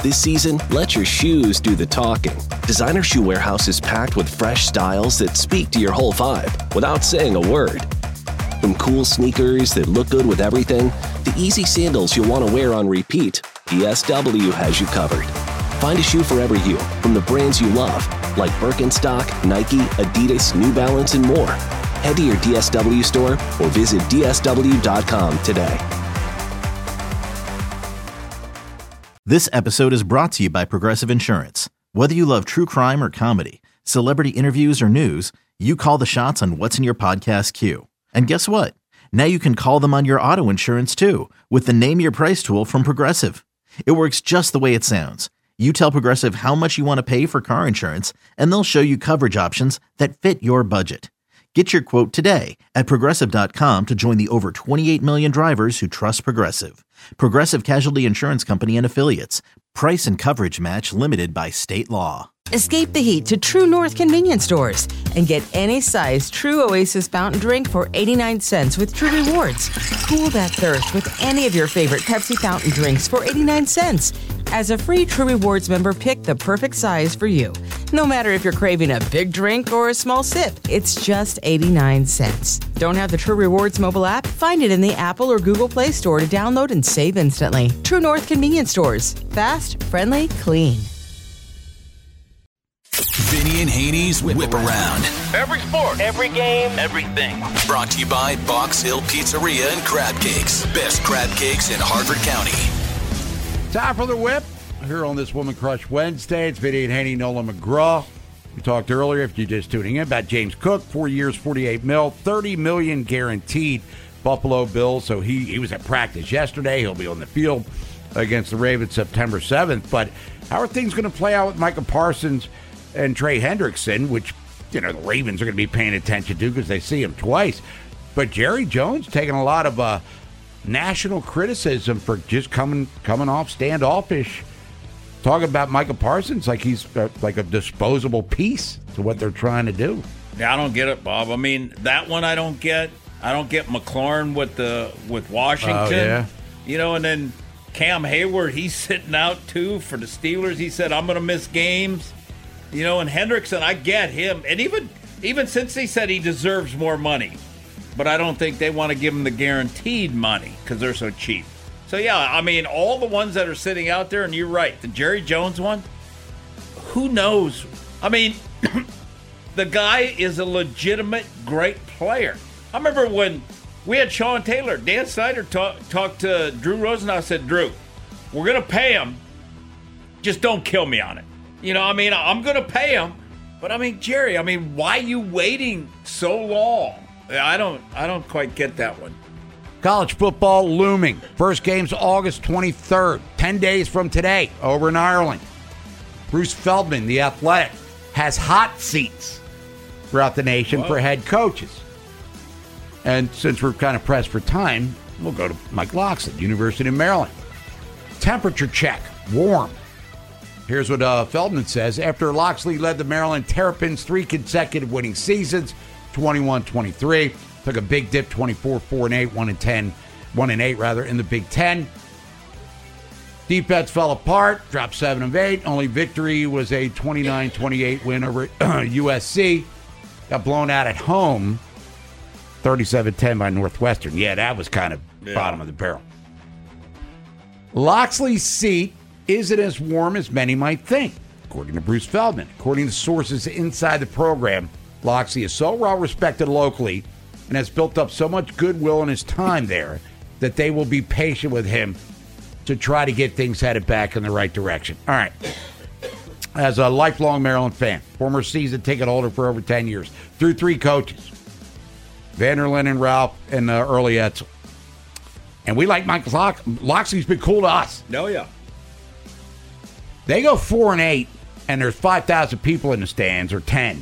This season, let your shoes do the talking. Designer Shoe Warehouse is packed with fresh styles that speak to your whole vibe without saying a word. From cool sneakers that look good with everything, to easy sandals you'll want to wear on repeat, DSW has you covered. Find a shoe for every you, from the brands you love, like Birkenstock, Nike, Adidas, New Balance, and more. Head to your DSW store or visit DSW.com today. This episode is brought to you by Progressive Insurance. Whether you love true crime or comedy, celebrity interviews or news, you call the shots on what's in your podcast queue. And guess what? Now you can call them on your auto insurance too with the Name Your Price tool from Progressive. It works just the way it sounds. You tell Progressive how much you want to pay for car insurance, and they'll show you coverage options that fit your budget. Get your quote today at Progressive.com to join the over 28 million drivers who trust Progressive. Progressive Casualty Insurance Company and Affiliates. Price and coverage match limited by state law. Escape the heat to True North convenience stores and get any size True Oasis fountain drink for 89 cents with True Rewards. Cool that thirst with any of your favorite Pepsi fountain drinks for 89 cents. As a free True Rewards member, pick the perfect size for you. No matter if you're craving a big drink or a small sip, it's just 89 cents. Don't have the True Rewards mobile app? Find it in the Apple or Google Play Store to download and save instantly. True North convenience stores. Fast, friendly, clean. Vinny and Haney's Whip Around. Every sport, every game, everything. Brought to you by Box Hill Pizzeria and Crab Cakes. Best crab cakes in Harford County. Time for the Whip here on this Woman Crush Wednesday. It's Vinny and Haney, Nolan McGraw. We talked earlier, if you're just tuning in, about James Cook. 4 years, $48 million, $30 million guaranteed. Buffalo Bills. So he was at practice yesterday. He'll be on the field against the Ravens September 7th. But how are things going to play out with Micah Parsons and Trey Hendrickson, which, the Ravens are going to be paying attention to because they see him twice. But Jerry Jones taking a lot of national criticism for just coming off standoffish, talking about Micah Parsons like he's like a disposable piece to what they're trying to do. Yeah, I don't get it, Bob. I mean, that one I don't get. I don't get McLaurin with Washington. Oh, yeah. And then Cam Hayward, he's sitting out too for the Steelers. He said, I'm going to miss games. And Hendrickson, I get him. And even since he said he deserves more money, but I don't think they want to give him the guaranteed money because they're so cheap. So, yeah, I mean, all the ones that are sitting out there, and you're right, the Jerry Jones one, who knows? I mean, the guy is a legitimate great player. I remember when we had Sean Taylor, Dan Snyder talked to Drew Rosenhaus, said, Drew, we're going to pay him. Just don't kill me on it. I'm going to pay him. But, Jerry, why are you waiting so long? I don't quite get that one. College football looming. First game's August 23rd, 10 days from today, over in Ireland. Bruce Feldman, the Athletic, has hot seats throughout the nation for head coaches. And since we're kind of pressed for time, we'll go to Mike Locksley, University of Maryland. Temperature check, warm. Here's what Feldman says. After Locksley led the Maryland Terrapins 3 consecutive winning seasons, 21-23, took a big dip, 24-4-8, 1-8 in the Big Ten. Defense fell apart, dropped 7 of 8. Only victory was a 29-28 win over USC. Got blown out at home, 37-10 by Northwestern. Yeah, that was kind of bottom of the barrel. Locksley's seat isn't as warm as many might think, according to Bruce Feldman. According to sources inside the program, Locksley is so well respected locally and has built up so much goodwill in his time there that they will be patient with him to try to get things headed back in the right direction. All right. As a lifelong Maryland fan, former season ticket holder for over 10 years, through 3 coaches, Vanderlyn and Ralph and Early Etzel. And we like Mike Locksley's been cool to us. Oh, yeah. They go 4-8, and there's 5,000 people in the stands, or 10.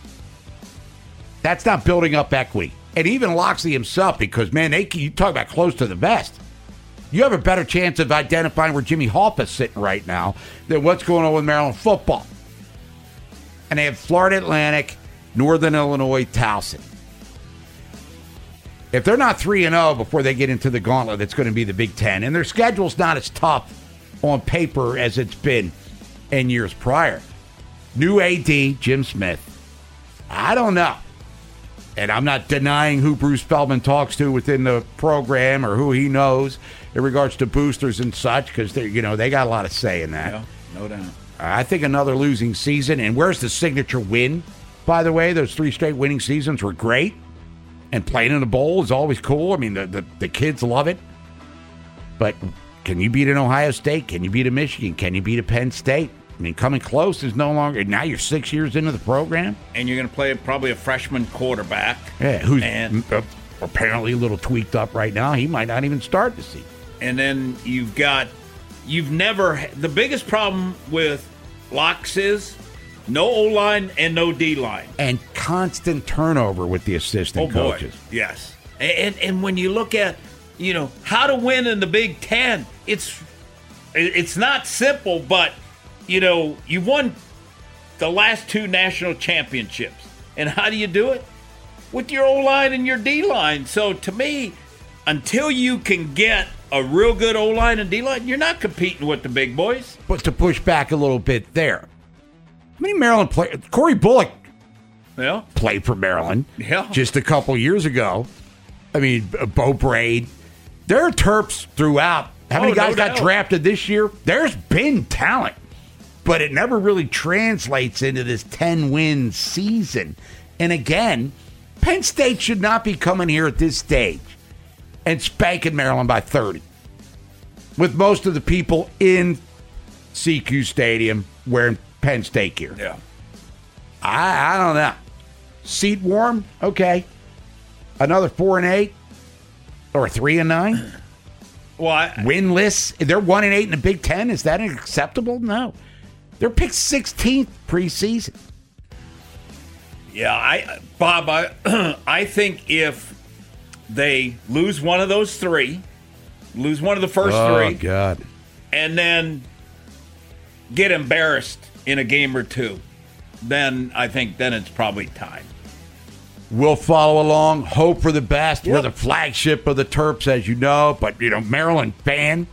That's not building up equity. And even Locksley himself, because, man, you talk about close to the vest. You have a better chance of identifying where Jimmy Hoffa's sitting right now than what's going on with Maryland football. And they have Florida Atlantic, Northern Illinois, Towson. If they're not 3-0 before they get into the gauntlet, it's going to be the Big Ten. And their schedule's not as tough on paper as it's been in years prior. New AD, Jim Smith. I don't know. And I'm not denying who Bruce Feldman talks to within the program or who he knows in regards to boosters and such, because they got a lot of say in that. Yeah, no doubt. I think another losing season. And where's the signature win? By the way, those 3 straight winning seasons were great. And playing in a bowl is always cool. I mean, the kids love it. But can you beat an Ohio State? Can you beat a Michigan? Can you beat a Penn State? I mean, coming close is no longer. Now you're 6 years into the program. And you're going to play probably a freshman quarterback. Yeah, who's apparently a little tweaked up right now. He might not even start the season. And then the biggest problem with Locks is no O-line and no D-line. And constant turnover with the assistant coaches. Boy. Yes. And when you look at, how to win in the Big Ten, it's not simple, but, you won the last 2 national championships. And how do you do it? With your O-line and your D-line. So to me, until you can get a real good O-line and D-line, you're not competing with the big boys. But to push back a little bit there, how many Maryland players? Corey Bullock played for Maryland just a couple years ago. I mean, Bo Braid. There are Terps throughout. How many guys got drafted this year? There's been talent, but it never really translates into this 10-win season. And again, Penn State should not be coming here at this stage and spanking Maryland by 30. With most of the people in CQ Stadium wearing Penn State gear. Yeah. I don't know. Seat warm? Okay. Another 4-8 or 3-9? Well, winless? They're 1-8 in the Big Ten. Is that acceptable? No. They're picked 16th preseason. Yeah, Bob, I think if they lose one of those 3, lose one of the first 3, oh God, and then get embarrassed in a game or 2, then I think it's probably time. We'll follow along, hope for the best. Yep. We're the flagship of the Terps, as you know, but, Maryland fan.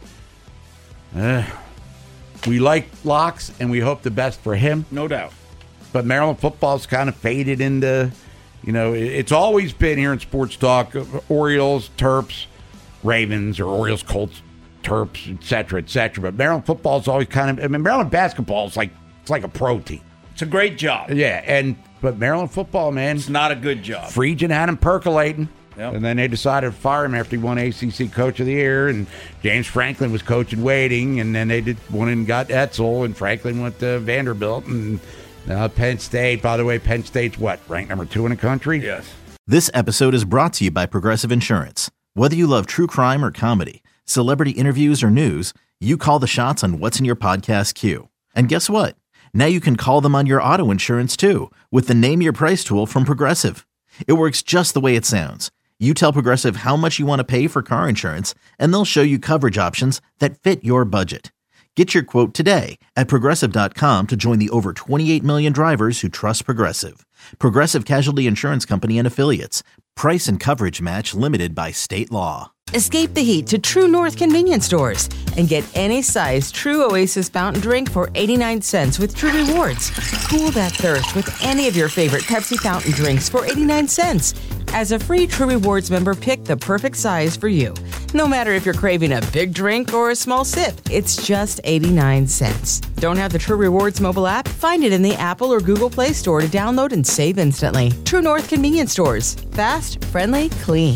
We like Locks, and we hope the best for him. No doubt. But Maryland football's kind of faded into, it's always been here in Sports Talk, Orioles, Terps, Ravens, or Orioles, Colts, Terps, et cetera, But Maryland football's always Maryland basketball is like a pro team. It's a great job. Yeah, but Maryland football, man. It's not a good job. Friedgen had him percolating. Yep. And then they decided to fire him after he won ACC Coach of the Year, and James Franklin was coach in waiting, and then they went and got Etzel, and Franklin went to Vanderbilt, and Penn State. By the way, Penn State's ranked number 2 in the country? Yes. This episode is brought to you by Progressive Insurance. Whether you love true crime or comedy, celebrity interviews or news, you call the shots on what's in your podcast queue. And guess what? Now you can call them on your auto insurance too with the Name Your Price tool from Progressive. It works just the way it sounds. You tell Progressive how much you want to pay for car insurance, and they'll show you coverage options that fit your budget. Get your quote today at Progressive.com to join the over 28 million drivers who trust Progressive. Progressive Casualty Insurance Company and Affiliates. Price and coverage match limited by state law. Escape the heat to True North convenience stores and get any size True Oasis fountain drink for 89 cents with True Rewards. Cool that thirst with any of your favorite Pepsi fountain drinks for 89 cents. As a free True Rewards member, pick the perfect size for you. No matter if you're craving a big drink or a small sip, it's just 89 cents. Don't have the True Rewards mobile app? Find it in the Apple or Google Play Store to download and save instantly. True North convenience stores. Fast, friendly, clean.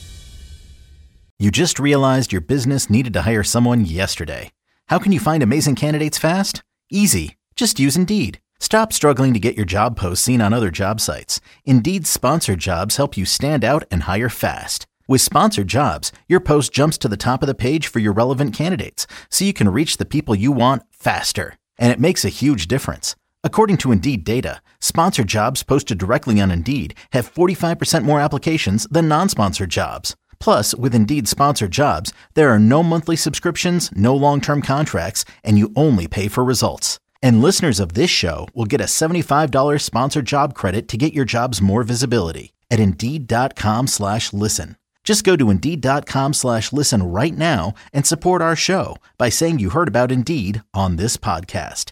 You just realized your business needed to hire someone yesterday. How can you find amazing candidates fast? Easy. Just use Indeed. Stop struggling to get your job posts seen on other job sites. Indeed's sponsored jobs help you stand out and hire fast. With sponsored jobs, your post jumps to the top of the page for your relevant candidates, so you can reach the people you want faster. And it makes a huge difference. According to Indeed data, sponsored jobs posted directly on Indeed have 45% more applications than non-sponsored jobs. Plus, with Indeed sponsored jobs, there are no monthly subscriptions, no long-term contracts, and you only pay for results. And listeners of this show will get a $75 sponsored job credit to get your jobs more visibility at Indeed.com/listen. Just go to Indeed.com/listen right now and support our show by saying you heard about Indeed on this podcast.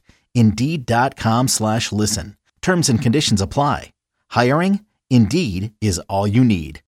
Indeed.com/listen. Terms and conditions apply. Hiring? Indeed is all you need.